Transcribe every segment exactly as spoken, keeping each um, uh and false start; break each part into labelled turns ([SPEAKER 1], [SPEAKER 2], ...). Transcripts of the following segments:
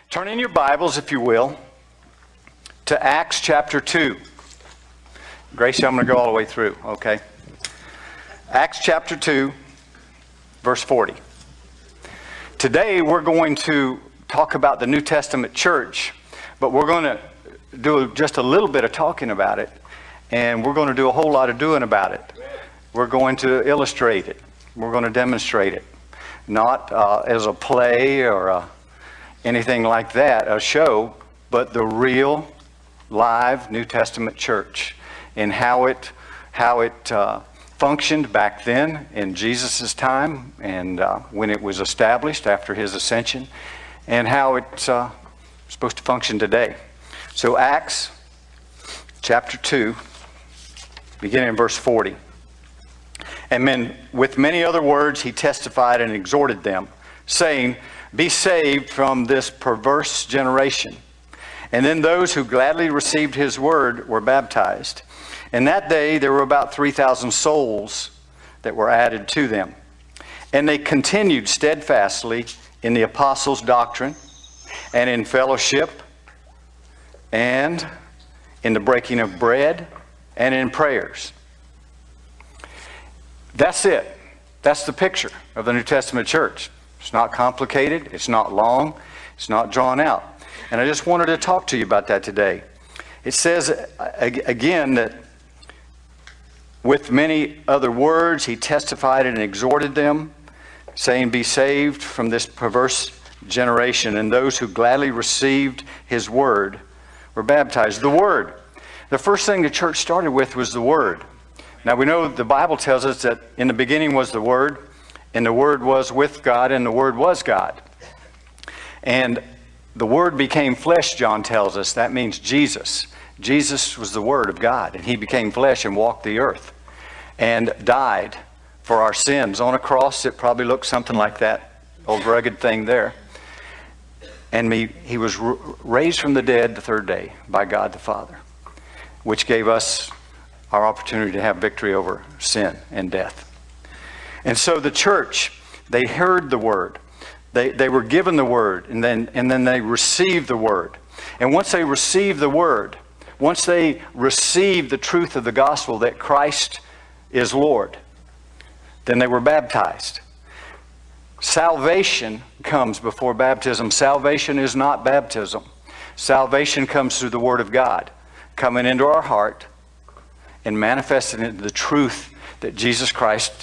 [SPEAKER 1] Turn in your Bibles, if you will, to Acts chapter two. Gracie, I'm going to go all the way through, okay? Acts chapter two, verse forty. Today we're going to talk about the New Testament church, but we're going to do just a little bit of talking about it, and we're going to do a whole lot of doing about it. We're going to illustrate it. We're going to demonstrate it. Not uh, as a play or a anything like that, a show, but the real, live New Testament church and how it how it uh, functioned back then in Jesus' time and uh, when it was established after his ascension, and how it's uh, supposed to function today. So Acts chapter two, beginning in verse forty. And then with many other words he testified and exhorted them, saying, "Be saved from this perverse generation." And then those who gladly received his word were baptized. And that day there were about three thousand souls that were added to them. And they continued steadfastly in the apostles' doctrine, and in fellowship, and in the breaking of bread, and in prayers. That's it. That's the picture of the New Testament church. It's not complicated. It's not long. It's not drawn out. And I just wanted to talk to you about that today. It says again that with many other words he testified and exhorted them, saying, "Be saved from this perverse generation." And those who gladly received his word were baptized. The word. The first thing the church started with was the word. Now we know the Bible tells us that in the beginning was the word, and the Word was with God, and the Word was God. And the Word became flesh, John tells us. That means Jesus. Jesus was the Word of God, and he became flesh and walked the earth and died for our sins on a cross. It probably looked something like that old rugged thing there. And he, he was raised from the dead the third day by God the Father, which gave us our opportunity to have victory over sin and death. And so the church, they heard the word. They they were given the word, and then and then they received the word. And once they received the word, once they received the truth of the gospel that Christ is Lord, then they were baptized. Salvation comes before baptism. Salvation is not baptism. Salvation comes through the word of God, coming into our heart and manifesting into the truth that Jesus Christ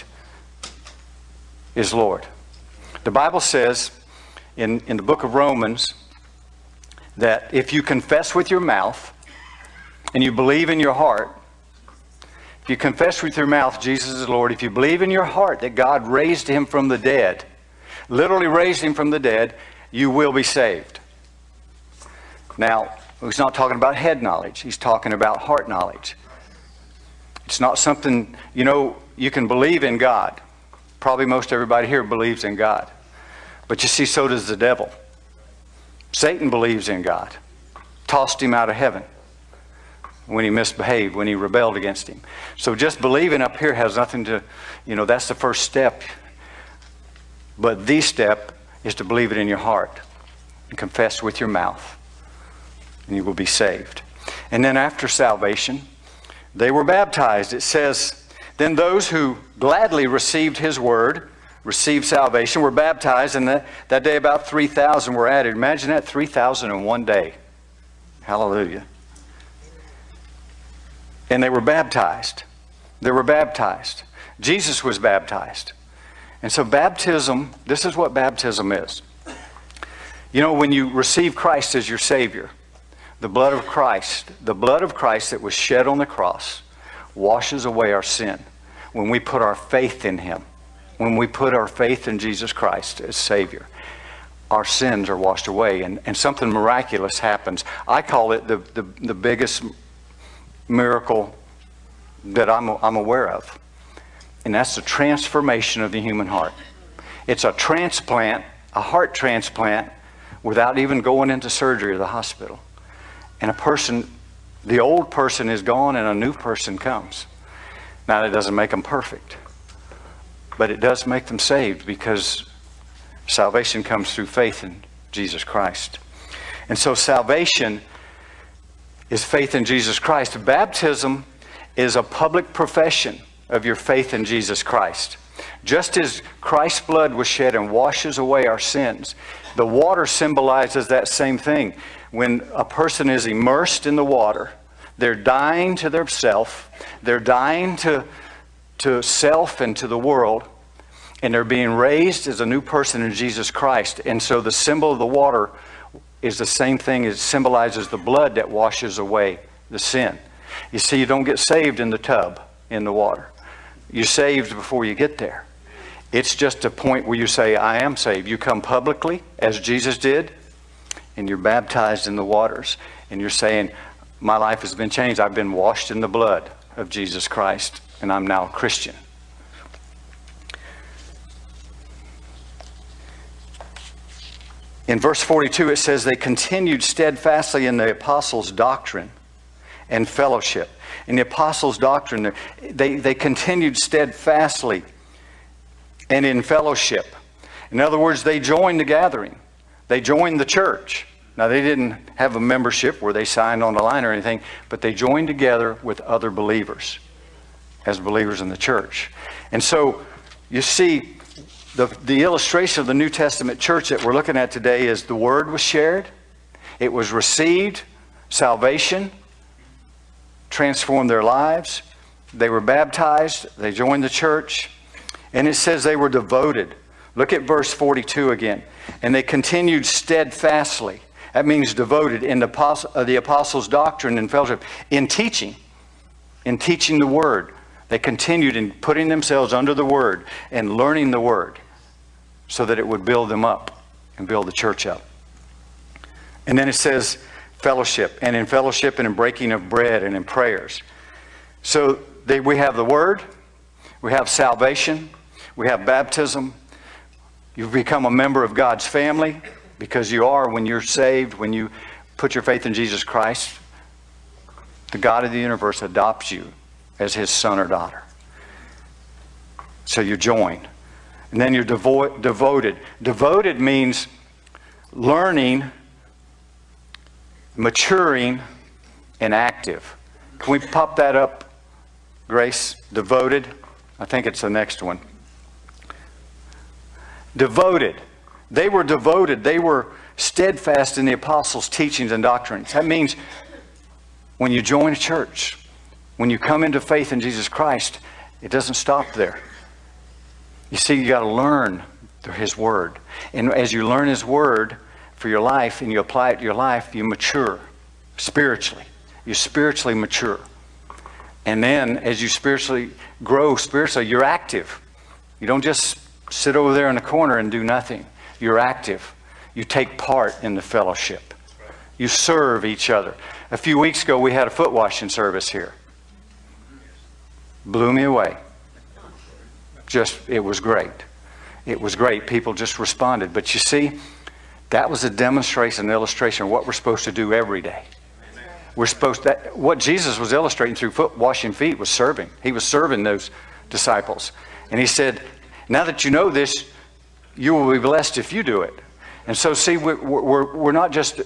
[SPEAKER 1] is Lord. The Bible says in, in the book of Romans that if you confess with your mouth and you believe in your heart, if you confess with your mouth Jesus is Lord, if you believe in your heart that God raised him from the dead, literally raised him from the dead, you will be saved. Now, he's not talking about head knowledge. He's talking about heart knowledge. It's not something, you know, you can believe in God. Probably most everybody here believes in God. But you see, so does the devil. Satan believes in God. Tossed him out of heaven when he misbehaved, when he rebelled against him. So just believing up here has nothing to, you know, that's the first step. But the step is to believe it in your heart and confess with your mouth, and you will be saved. And then after salvation, they were baptized. It says, then those who gladly received his word, received salvation, were baptized, and that, that day about three thousand were added. Imagine that, three thousand in one day. Hallelujah. And they were baptized. They were baptized. Jesus was baptized. And so baptism, this is what baptism is. You know, when you receive Christ as your Savior, the blood of Christ, the blood of Christ that was shed on the cross, washes away our sin. When we put our faith in him, when we put our faith in Jesus Christ as Savior, our sins are washed away, and, and something miraculous happens. I call it the, the, the biggest miracle that I'm, I'm aware of. And that's the transformation of the human heart. It's a transplant, a heart transplant, without even going into surgery or the hospital. And a person, the old person is gone and a new person comes. Now, that doesn't make them perfect, but it does make them saved, because salvation comes through faith in Jesus Christ. And so salvation is faith in Jesus Christ. Baptism is a public profession of your faith in Jesus Christ. Just as Christ's blood was shed and washes away our sins, the water symbolizes that same thing. When a person is immersed in the water, they're dying to their self, they're dying to, to self and to the world, and they're being raised as a new person in Jesus Christ. And so the symbol of the water is the same thing. It symbolizes the blood that washes away the sin. You see, you don't get saved in the tub, in the water. You're saved before you get there. It's just a point where you say, I am saved. You come publicly, as Jesus did, and you're baptized in the waters. And you're saying, my life has been changed. I've been washed in the blood of Jesus Christ, and I'm now a Christian. In verse forty-two, it says, they continued steadfastly in the apostles' doctrine and fellowship. In the apostles' doctrine, they, they continued steadfastly and in fellowship. In other words, they joined the gathering. They joined the church. Now, they didn't have a membership where they signed on the line or anything, but they joined together with other believers as believers in the church. And so, you see, the, the illustration of the New Testament church that we're looking at today is the word was shared, it was received, salvation transformed their lives, they were baptized, they joined the church, and it says they were devoted. Look at verse forty-two again. And they continued steadfastly. That means devoted in the, apostle, uh, the apostles' doctrine and fellowship, in teaching, in teaching the word. They continued in putting themselves under the word and learning the word so that it would build them up and build the church up. And then it says fellowship, and in fellowship and in breaking of bread and in prayers. So they, we have the word, we have salvation, we have baptism. You've become a member of God's family, because you are when you're saved, when you put your faith in Jesus Christ. The God of the universe adopts you as his son or daughter. So you're joined. And then you're devo- devoted. Devoted means learning, maturing, and active. Can we pop that up, Grace? Devoted. I think it's the next one. Devoted. They were devoted. They were steadfast in the apostles' teachings and doctrines. That means when you join a church, when you come into faith in Jesus Christ, it doesn't stop there. You see, you got to learn his word. And as you learn his word for your life and you apply it to your life, you mature spiritually. You spiritually mature. And then as you spiritually grow spiritually, you're active. You don't just sit over there in the corner and do nothing. You're active. You take part in the fellowship. You serve each other. A few weeks ago, we had a foot washing service here. Blew me away. Just, it was great. It was great. People just responded. But you see, that was a demonstration, an illustration of what we're supposed to do every day. We're supposed to, what Jesus was illustrating through foot washing feet was serving. He was serving those disciples. And he said, now that you know this, you will be blessed if you do it. And so, see, we're, we're, we're not just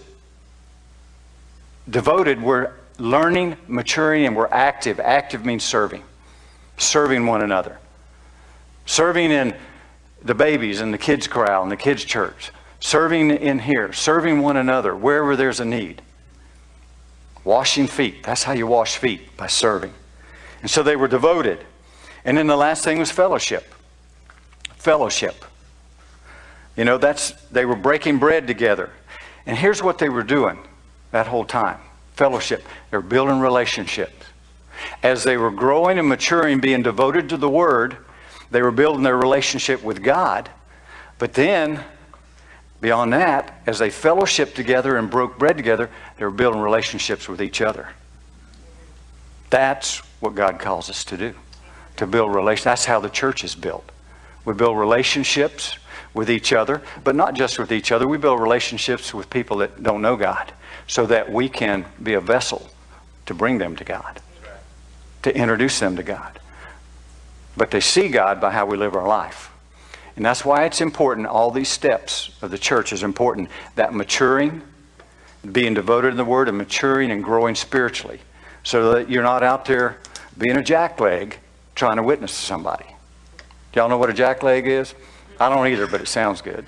[SPEAKER 1] devoted, we're learning, maturing, and we're active. Active means serving. Serving one another. Serving in the babies and the kids' corral and the kids' church. Serving in here. Serving one another wherever there's a need. Washing feet. That's how you wash feet, by serving. And so they were devoted. And then the last thing was fellowship. Fellowship. You know, that's, they were breaking bread together. And here's what they were doing that whole time. Fellowship. They were building relationships. As they were growing and maturing, being devoted to the Word, they were building their relationship with God. But then, beyond that, as they fellowshiped together and broke bread together, they were building relationships with each other. That's what God calls us to do. To build relations. That's how the church is built. We build relationships with each other, but not just with each other. We build relationships with people that don't know God so that we can be a vessel to bring them to God, to introduce them to God. But they see God by how we live our life. And that's why it's important, all these steps of the church is important, that maturing being devoted in the Word and maturing and growing spiritually, so that you're not out there being a jackleg trying to witness to somebody. Do y'all know what a jackleg is? I don't either, but it sounds good.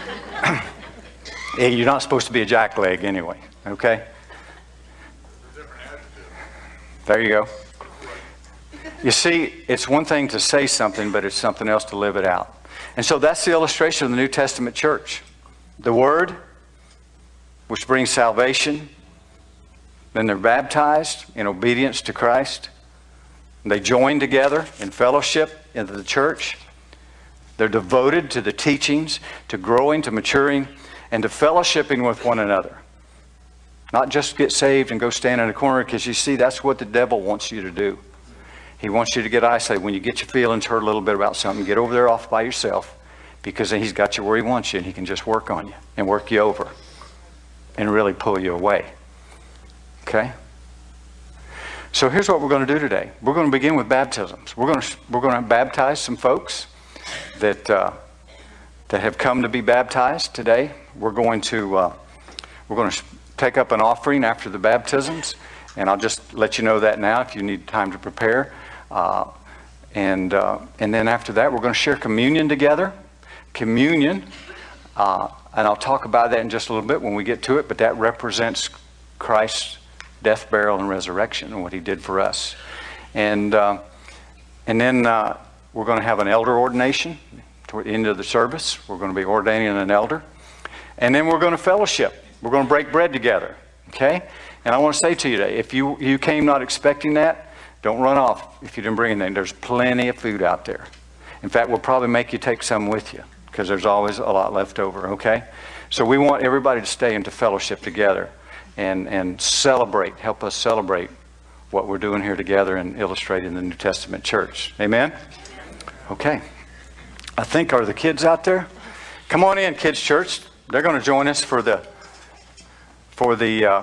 [SPEAKER 1] You're not supposed to be a jackleg anyway, okay? There you go. You see, it's one thing to say something, but it's something else to live it out. And so that's the illustration of the New Testament church. The Word, which brings salvation. Then they're baptized in obedience to Christ. They join together in fellowship into the church. They're devoted to the teachings, to growing, to maturing, and to fellowshipping with one another. Not just get saved and go stand in a corner, because you see, that's what the devil wants you to do. He wants you to get isolated. When you get your feelings hurt a little bit about something, get over there off by yourself, because then he's got you where he wants you, and he can just work on you and work you over and really pull you away. Okay? So here's what we're going to do today. We're going to begin with baptisms. We're going to we're going to baptize some folks that uh, that have come to be baptized today. We're going to uh, we're going to take up an offering after the baptisms, and I'll just let you know that now if you need time to prepare. Uh, and uh, and then after that, we're going to share communion together. Communion, uh, and I'll talk about that in just a little bit when we get to it. But that represents Christ's death, burial, and resurrection, and what he did for us. And uh, and then uh, we're going to have an elder ordination toward the end of the service. We're going to be ordaining an elder. And then we're going to fellowship. We're going to break bread together. Okay? And I want to say to you today, if you, you came not expecting that, don't run off if you didn't bring anything. There's plenty of food out there. In fact, we'll probably make you take some with you, because there's always a lot left over. Okay? So we want everybody to stay into fellowship together. And, and celebrate, help us celebrate what we're doing here together and illustrating the New Testament church. Amen? Okay. I think, are the kids out there? Come on in, Kids Church. They're going to join us for the for the uh,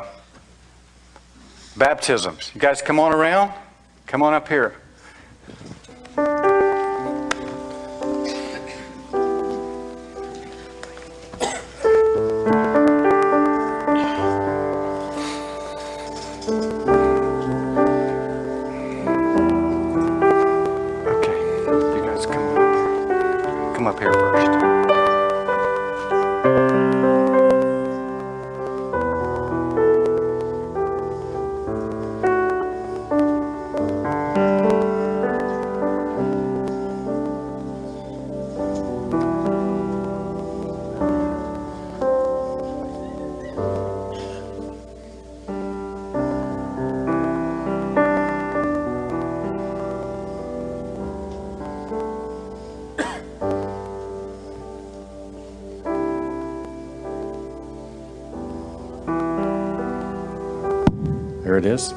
[SPEAKER 1] baptisms. You guys come on around. Come on up here. There it is.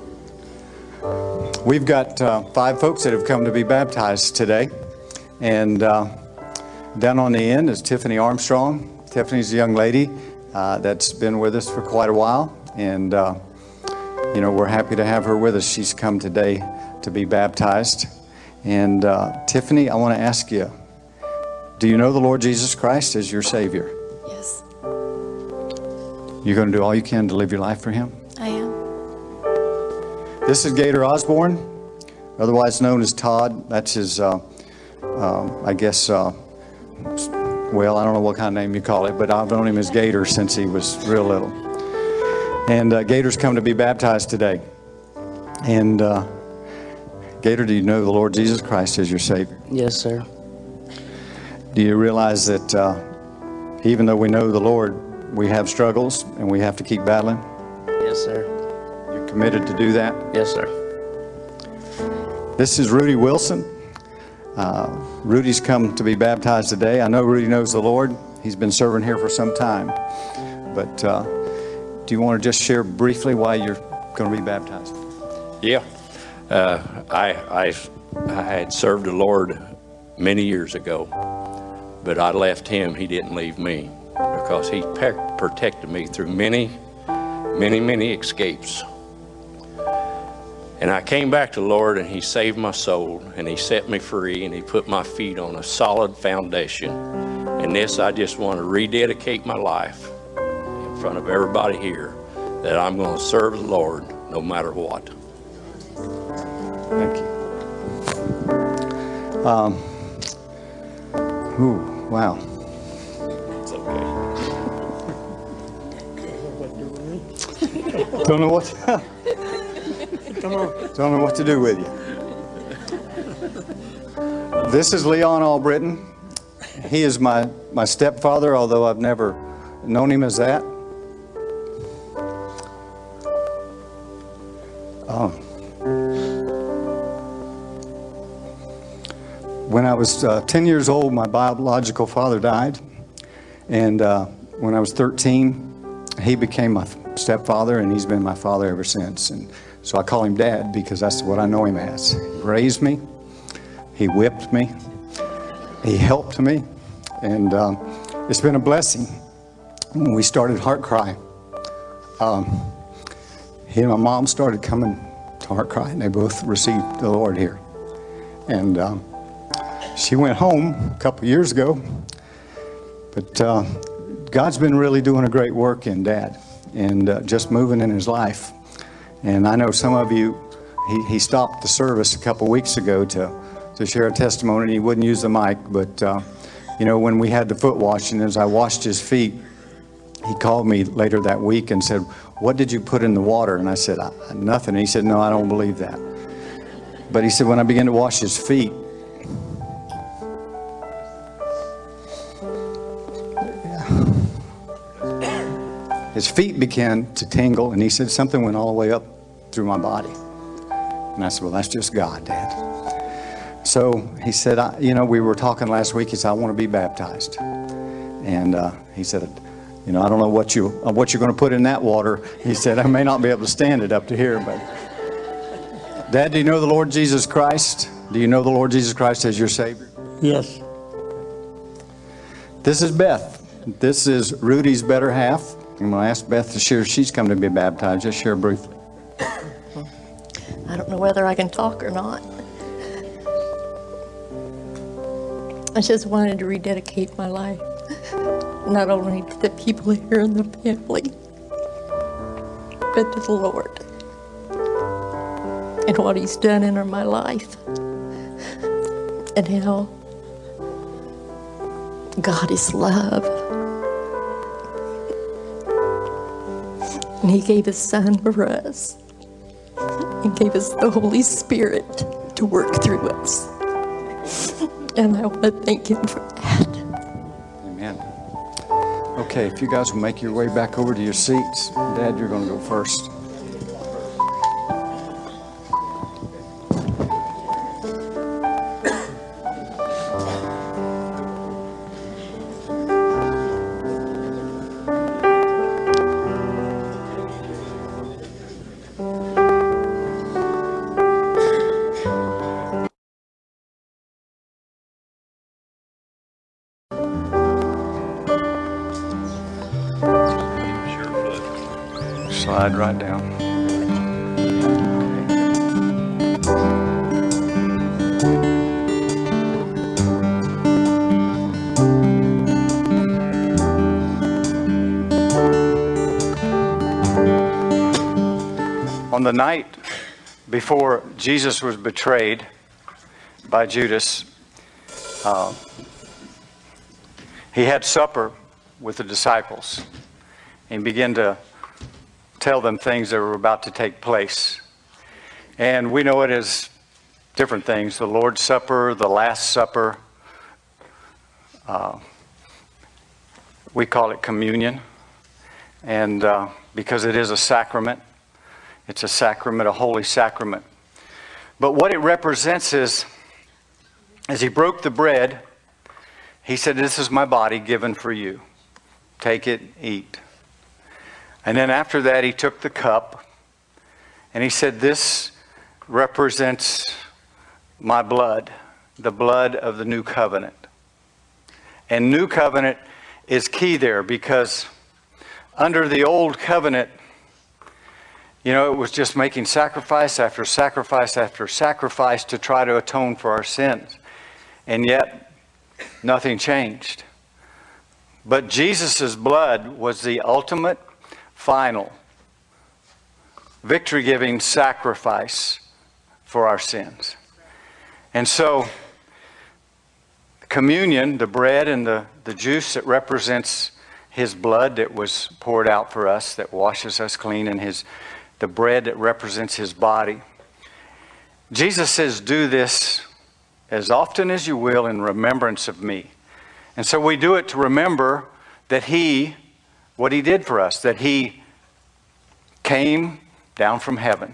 [SPEAKER 1] We've got uh, five folks that have come to be baptized today. And uh, down on the end is Tiffany Armstrong. Tiffany's a young lady uh, that's been with us for quite a while. And, uh, you know, we're happy to have her with us. She's come today to be baptized. And uh, Tiffany, I want to ask you, do you know the Lord Jesus Christ as your Savior?
[SPEAKER 2] Yes.
[SPEAKER 1] You're going to do all you can to live your life for Him?
[SPEAKER 2] I am.
[SPEAKER 1] This is Gator Osborne, otherwise known as Todd. That's his, uh, uh, I guess, uh, well, I don't know what kind of name you call it, but I've known him as Gator since he was real little. And uh, Gator's come to be baptized today. And uh, Gator, do you know the Lord Jesus Christ as your Savior?
[SPEAKER 3] Yes, sir.
[SPEAKER 1] Do you realize that uh, even though we know the Lord, we have struggles and we have to keep battling?
[SPEAKER 3] Yes, sir.
[SPEAKER 1] Committed to do that?
[SPEAKER 3] Yes, sir.
[SPEAKER 1] This is Rudy Wilson. Uh, Rudy's come to be baptized today. I know Rudy knows the Lord. He's been serving here for some time. But uh, do you want to just share briefly why you're going to be baptized?
[SPEAKER 4] Yeah. Uh, I, I, I had served the Lord many years ago, but I left Him. He didn't leave me, because He pe- protected me through many, many, many escapes. And I came back to the Lord, and He saved my soul, and He set me free, and He put my feet on a solid foundation. And this, I just want to rededicate my life and in front of everybody here that I'm going to serve the Lord no matter what.
[SPEAKER 1] Thank you. Um, ooh, wow.
[SPEAKER 4] It's okay.
[SPEAKER 1] Don't know what to, don't know what to do with you. This is Leon Albritton. He is my, my stepfather, although I've never known him as that. Oh. When I was uh, ten years old, my biological father died. And uh, when I was thirteen, he became my stepfather, and he's been my father ever since. And so I call him Dad because that's what I know him as. He raised me. He whipped me. He helped me. And um, it's been a blessing. When we started Heart Cry, um, he and my mom started coming to Heart Cry, and they both received the Lord here. And um, she went home a couple years ago. But uh, God's been really doing a great work in Dad and uh, just moving in his life. And I know some of you, he, he stopped the service a couple weeks ago to, to share a testimony. He wouldn't use the mic, but uh, you know, when we had the foot washing, as I washed his feet, he called me later that week and said, "What did you put in the water?" And I said, I, "Nothing." And he said, "No, I don't believe that." But he said, when I began to wash his feet, his feet began to tingle, and he said something went all the way up through my body. And I said, "Well, that's just God, Dad." So he said, I, you know, we were talking last week. He said, "I want to be baptized." And uh, he said, "You know, I don't know what, you, uh, what you're going to put in that water." He said, "I may not be able to stand it up to here, but..." Dad, do you know the Lord Jesus Christ? Do you know the Lord Jesus Christ as your Savior?
[SPEAKER 2] Yes.
[SPEAKER 1] This is Beth. This is Rudy's better half. I'm going to ask Beth to share. She's come to be baptized. Just share briefly.
[SPEAKER 3] I don't know whether I can talk or not. I just wanted to rededicate my life, not only to the people here in the family, but to the Lord and what He's done in my life, and how God is love. And He gave His Son for us. He gave us the Holy Spirit to work through us. And I want to thank Him for that.
[SPEAKER 1] Amen. Okay, if you guys will make your way back over to your seats. Dad, you're going to go first. Slide right down. On the night before Jesus was betrayed by Judas, uh, he had supper with the disciples and began to tell them things that were about to take place. And we know it as different things: the Lord's Supper, the Last Supper. Uh, we call it communion. And uh, because it is a sacrament, it's a sacrament, a holy sacrament. But what it represents is, as he broke the bread, he said, "This is my body given for you. Take it, eat." And then after that, he took the cup and he said, "This represents my blood, the blood of the new covenant." And new covenant is key there, because under the old covenant, you know, it was just making sacrifice after sacrifice after sacrifice to try to atone for our sins. And yet, nothing changed. But Jesus' blood was the ultimate final, victory-giving sacrifice for our sins. And so, communion, the bread and the, the juice that represents his blood that was poured out for us, that washes us clean, and his the bread that represents his body. Jesus says, do this as often as you will in remembrance of me. And so we do it to remember that he, what he did for us, that he came down from heaven,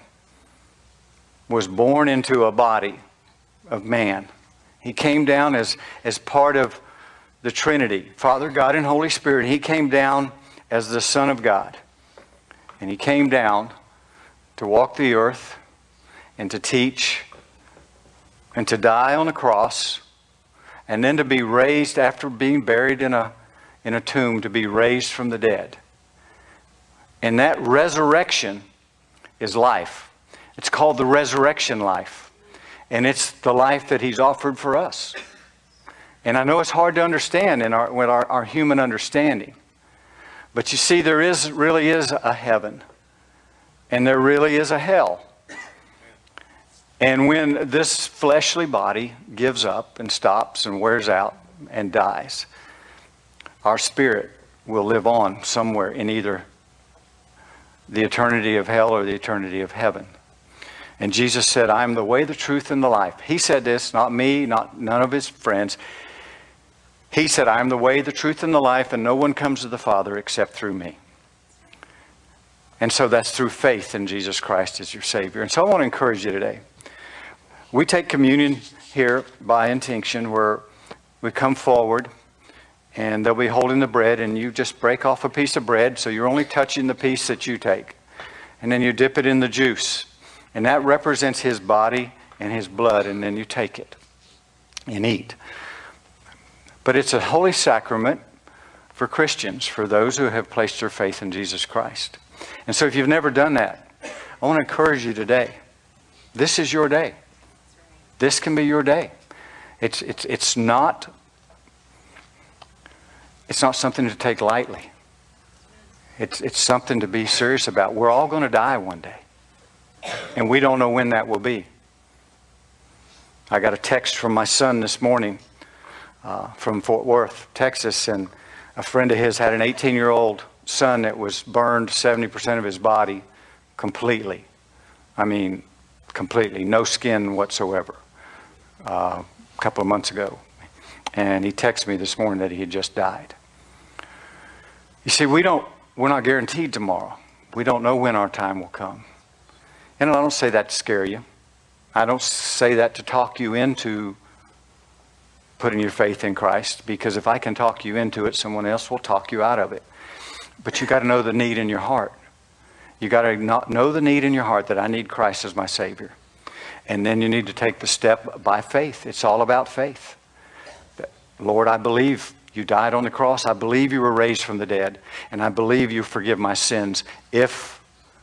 [SPEAKER 1] was born into a body of man. He came down as, as part of the Trinity, Father, God, and Holy Spirit. He came down as the Son of God. And he came down to walk the earth and to teach and to die on a cross and then to be raised after being buried in a, in a tomb, to be raised from the dead. And that resurrection is life. It's called the resurrection life. And it's the life that he's offered for us. And I know it's hard to understand in our, with our, our human understanding. But you see, there is really is a heaven. And there really is a hell. And when this fleshly body gives up and stops and wears out and dies, our spirit will live on somewhere in either the eternity of hell or the eternity of heaven. And Jesus said, I am the way, the truth, and the life. He said this, not me, not none of his friends. He said, I am the way, the truth, and the life, and no one comes to the Father except through me. And so that's through faith in Jesus Christ as your Savior. And so I want to encourage you today. We take communion here by intinction, where we come forward and they'll be holding the bread, and you just break off a piece of bread, so you're only touching the piece that you take. And then you dip it in the juice. And that represents his body and his blood, and then you take it and eat. But it's a holy sacrament for Christians, for those who have placed their faith in Jesus Christ. And so if you've never done that, I want to encourage you today. This is your day. This can be your day. It's, it's, it's not, it's not something to take lightly. It's, it's something to be serious about. We're all going to die one day. And we don't know when that will be. I got a text from my son this morning uh, from Fort Worth, Texas, and a friend of his had an eighteen-year-old son that was burned seventy percent of his body completely. I mean, completely. No skin whatsoever. Uh, a couple of months ago. And he texted me this morning that he had just died. You see, we don't, we're not guaranteed tomorrow. We don't know when our time will come. And I don't say that to scare you. I don't say that to talk you into putting your faith in Christ, because if I can talk you into it, someone else will talk you out of it. But you got to know the need in your heart. You got to know the need in your heart that I need Christ as my Savior. And then you need to take the step by faith. It's all about faith. Lord, I believe you died on the cross. I believe you were raised from the dead. And I believe you forgive my sins if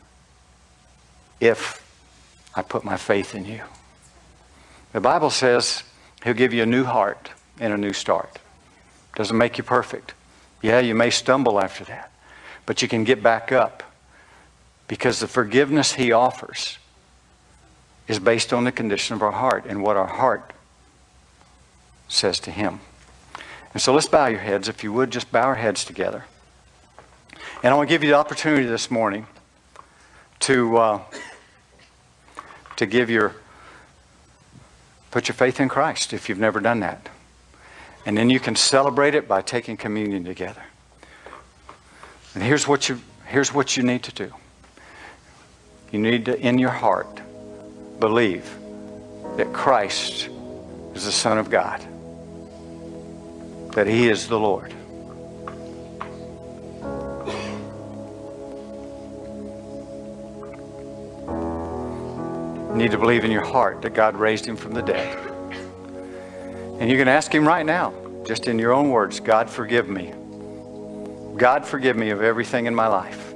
[SPEAKER 1] if I put my faith in you. The Bible says he'll give you a new heart and a new start. Doesn't make you perfect. Yeah, you may stumble after that, but you can get back up, because the forgiveness he offers is based on the condition of our heart and what our heart says to him. And so let's bow your heads. If you would, just bow our heads together. And I want to give you the opportunity this morning to uh, to give your, put your faith in Christ if you've never done that. And then you can celebrate it by taking communion together. And here's what you, here's what you need to do. You need to, in your heart, believe that Christ is the Son of God, that he is the Lord. You need to believe in your heart that God raised him from the dead. And you can ask him right now, just in your own words, God, forgive me. God, forgive me of everything in my life.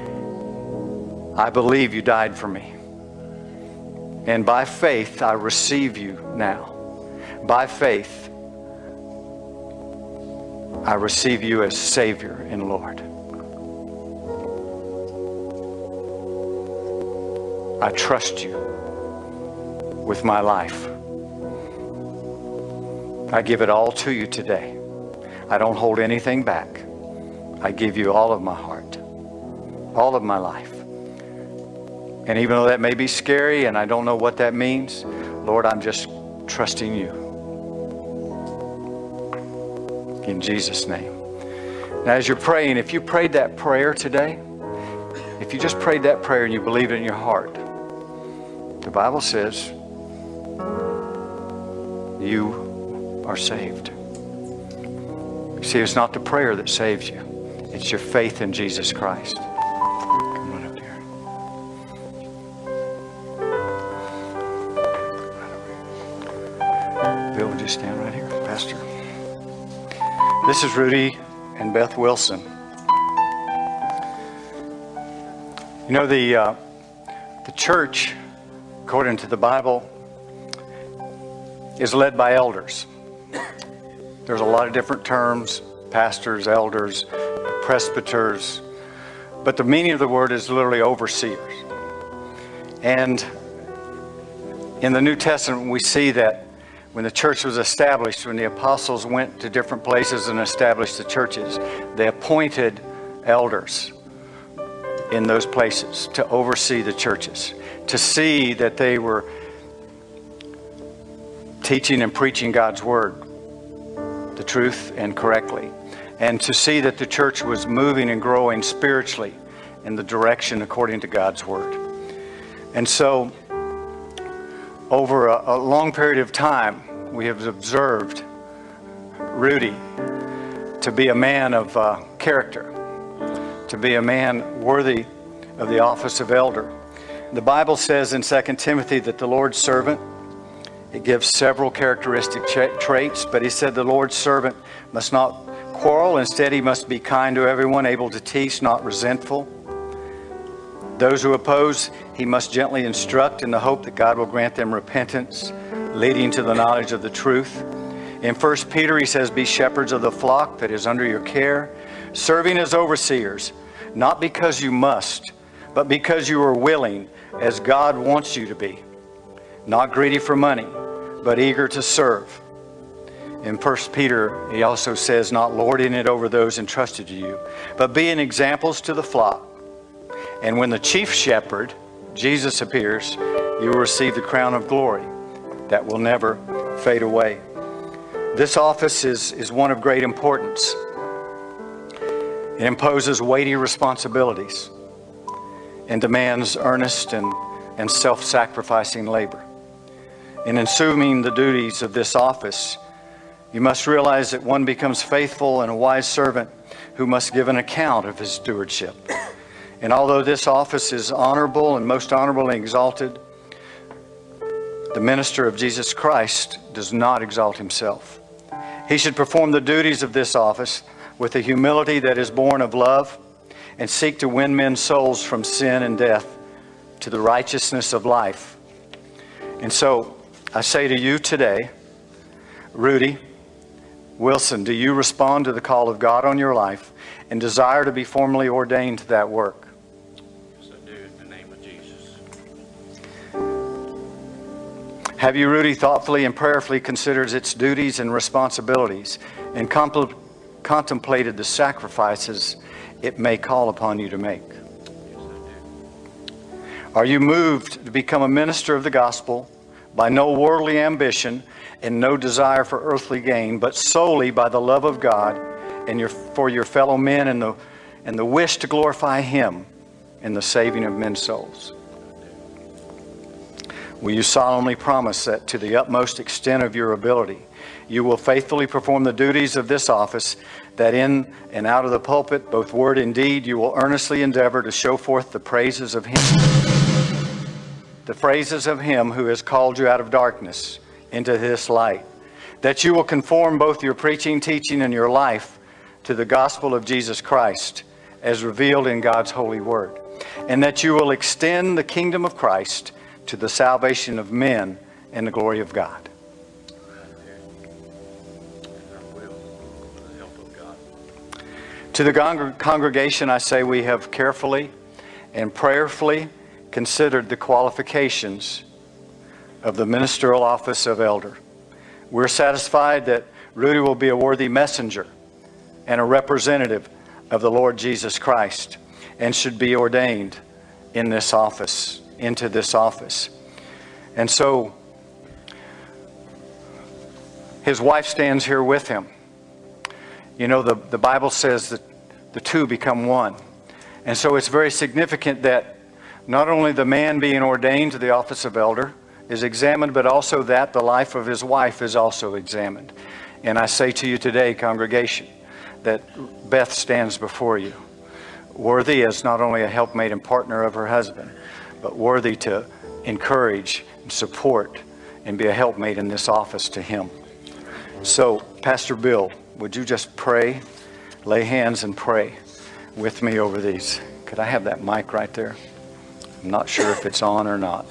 [SPEAKER 1] I believe you died for me. And by faith, I receive you now. By faith, I receive you as Savior and Lord. I trust you with my life. I give it all to you today. I don't hold anything back. I give you all of my heart, all of my life. And even though that may be scary and I don't know what that means, Lord, I'm just trusting you. In Jesus' name. Now, as you're praying, if you prayed that prayer today, if you just prayed that prayer and you believe it in your heart, the Bible says you are saved. You see, it's not the prayer that saves you. It's your faith in Jesus Christ. Come on up here. Bill, would you stand right here, Pastor? This is Rudy and Beth Wilson. You know, the uh, the church, according to the Bible, is led by elders. There's a lot of different terms: pastors, elders, presbyters, but the meaning of the word is literally overseers. And in the New Testament, we see that when the church was established, when the apostles went to different places and established the churches, they appointed elders in those places to oversee the churches, to see that they were teaching and preaching God's word, the truth, and correctly, and to see that the church was moving and growing spiritually in the direction according to God's word. And so over a, a long period of time, we have observed Rudy to be a man of uh, character, to be a man worthy of the office of elder. The Bible says in Second Timothy that the Lord's servant, it gives several characteristic tra- traits, but he said the Lord's servant must not quarrel. Instead, he must be kind to everyone, able to teach, not resentful. Those who oppose, he must gently instruct in the hope that God will grant them repentance, leading to the knowledge of the truth. In First Peter, he says, be shepherds of the flock that is under your care, serving as overseers, not because you must, but because you are willing, as God wants you to be. Not greedy for money, but eager to serve. In First Peter, he also says, not lording it over those entrusted to you, but being examples to the flock. And when the chief shepherd, Jesus, appears, you will receive the crown of glory that will never fade away. This office is, is one of great importance. It imposes weighty responsibilities and demands earnest and, and self-sacrificing labor. In assuming the duties of this office, you must realize that one becomes faithful and a wise servant who must give an account of his stewardship. And although this office is honorable and most honorable and exalted, the minister of Jesus Christ does not exalt himself. He should perform the duties of this office with a humility that is born of love and seek to win men's souls from sin and death to the righteousness of life. And so I say to you today, Rudy Wilson, do you respond to the call of God on your life and desire to be formally ordained to that work?
[SPEAKER 4] Yes, I do, in the name of Jesus.
[SPEAKER 1] Have you, Rudy, thoughtfully and prayerfully considered its duties and responsibilities and compl- contemplated the sacrifices it may call upon you to make?
[SPEAKER 4] Yes, I do.
[SPEAKER 1] Are you moved to become a minister of the gospel by no worldly ambition and no desire for earthly gain, but solely by the love of God and your, for your fellow men and the, and the wish to glorify Him in the saving of men's souls? Will you solemnly promise that to the utmost extent of your ability, you will faithfully perform the duties of this office, that in and out of the pulpit, both word and deed, you will earnestly endeavor to show forth the praises of Him, the praises of Him who has called you out of darkness into this light, that you will conform both your preaching, teaching, and your life to the gospel of Jesus Christ as revealed in God's holy word, and that you will extend the kingdom of Christ to the salvation of men and the glory of God. To the con- congregation, I say we have carefully and prayerfully considered the qualifications of the ministerial office of elder. We're satisfied that Rudy will be a worthy messenger and a representative of the Lord Jesus Christ and should be ordained in this office, into this office. And so his wife stands here with him. You know, the, the Bible says that the two become one. And so it's very significant that not only the man being ordained to the office of elder is examined, but also that the life of his wife is also examined. And I say to you today, congregation, that Beth stands before you, worthy as not only a helpmate and partner of her husband, but worthy to encourage and support and be a helpmate in this office to him. So, Pastor Bill, would you just pray, lay hands and pray with me over these? Could I have that mic right there? I'm not sure if it's on or not.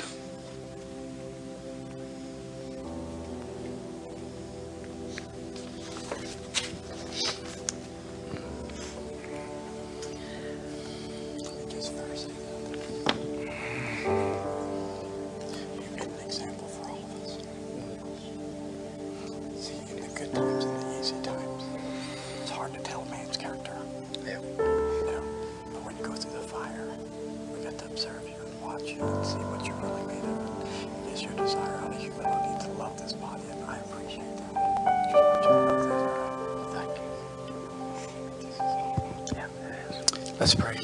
[SPEAKER 2] Let's pray.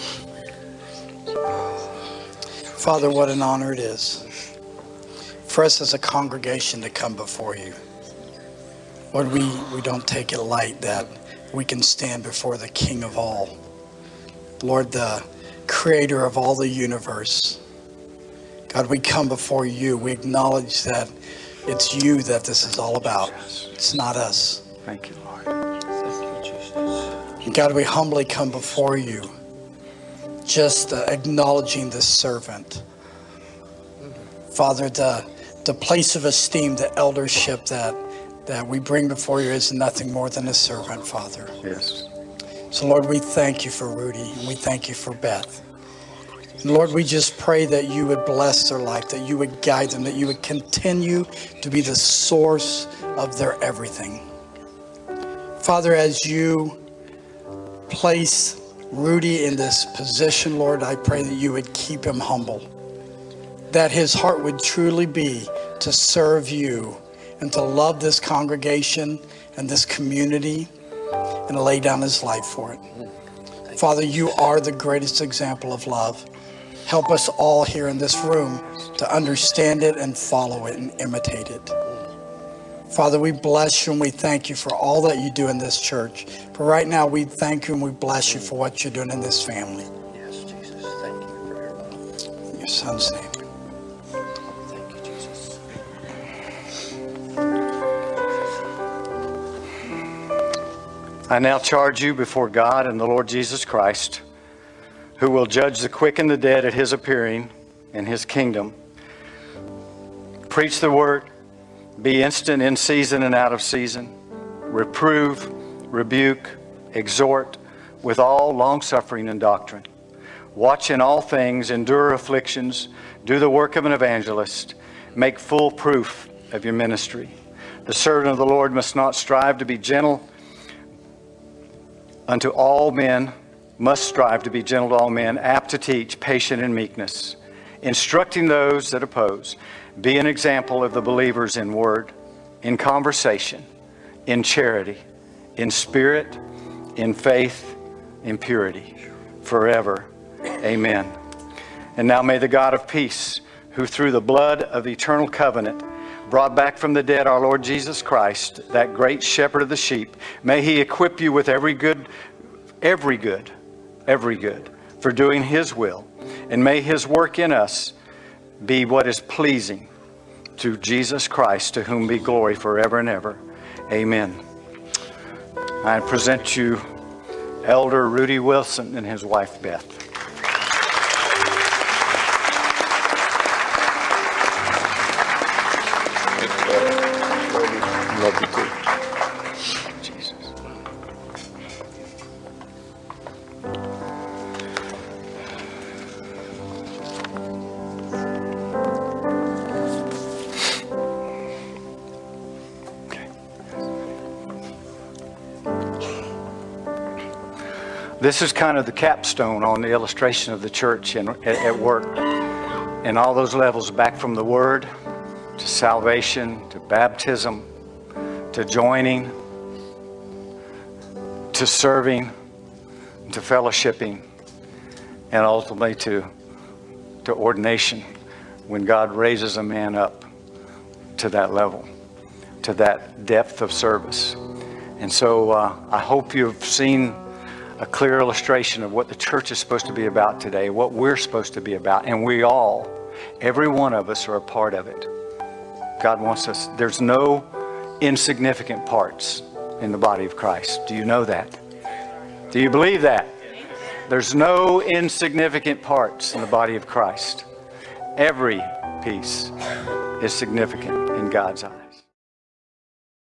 [SPEAKER 2] Father, what an honor it is for us as a congregation to come before you. Lord, we, we don't take it light that we can stand before the King of all. Lord, the creator of all the universe. God, we come before you. We acknowledge that it's you that this is all about. It's not us.
[SPEAKER 1] Thank you, Lord.
[SPEAKER 2] Thank you, Jesus. And God, we humbly come before you, just uh, acknowledging this servant. Father, the, the place of esteem, the eldership that, that we bring before you is nothing more than a servant, Father.
[SPEAKER 1] Yes.
[SPEAKER 2] So, Lord, we thank you for Rudy, and we thank you for Beth. And Lord, we just pray that you would bless their life, that you would guide them, that you would continue to be the source of their everything. Father, as you place Rudy in this position, Lord, I pray that you would keep him humble, that his heart would truly be to serve you and to love this congregation and this community and to lay down his life for it. Father, you are the greatest example of love. Help us all here in this room to understand it and follow it and imitate it. Father, we bless you and we thank you for all that you do in this church. But right now, we thank you and we bless you for what you're doing in this family.
[SPEAKER 5] Yes, Jesus. Thank you for your love.
[SPEAKER 2] In your son's name.
[SPEAKER 5] Thank you, Jesus.
[SPEAKER 1] I now charge you before God and the Lord Jesus Christ, who will judge the quick and the dead at his appearing in his kingdom. Preach the word, be instant in season and out of season, reprove, rebuke, exhort with all longsuffering and doctrine. Watch in all things, endure afflictions, do the work of an evangelist, make full proof of your ministry. The servant of the Lord must not strive to be gentle unto all men, must strive to be gentle to all men, apt to teach, patient in meekness, instructing those that oppose. Be an example of the believers in word, in conversation, in charity, in spirit, in faith, in purity, forever. Amen. And now may the God of peace, who through the blood of the eternal covenant brought back from the dead our Lord Jesus Christ, that great shepherd of the sheep, may he equip you with every good, every good, every good for doing his will. And may his work in us be what is pleasing to Jesus Christ, to whom be glory forever and ever. Amen. I present you Elder Rudy Wilson and his wife Beth. Love you too. Jesus. This is kind of the capstone on the illustration of the church and at, at work. And all those levels, back from the Word to salvation, to baptism, to joining, to serving, to fellowshipping, and ultimately to, to ordination, when God raises a man up to that level, to that depth of service. And so uh, I hope you've seen a clear illustration of what the church is supposed to be about today, what we're supposed to be about. And we all, every one of us, are a part of it. God wants us. There's no insignificant parts in the body of Christ. Do you know that? Do you believe that? There's no insignificant parts in the body of Christ. Every piece is significant in God's eyes.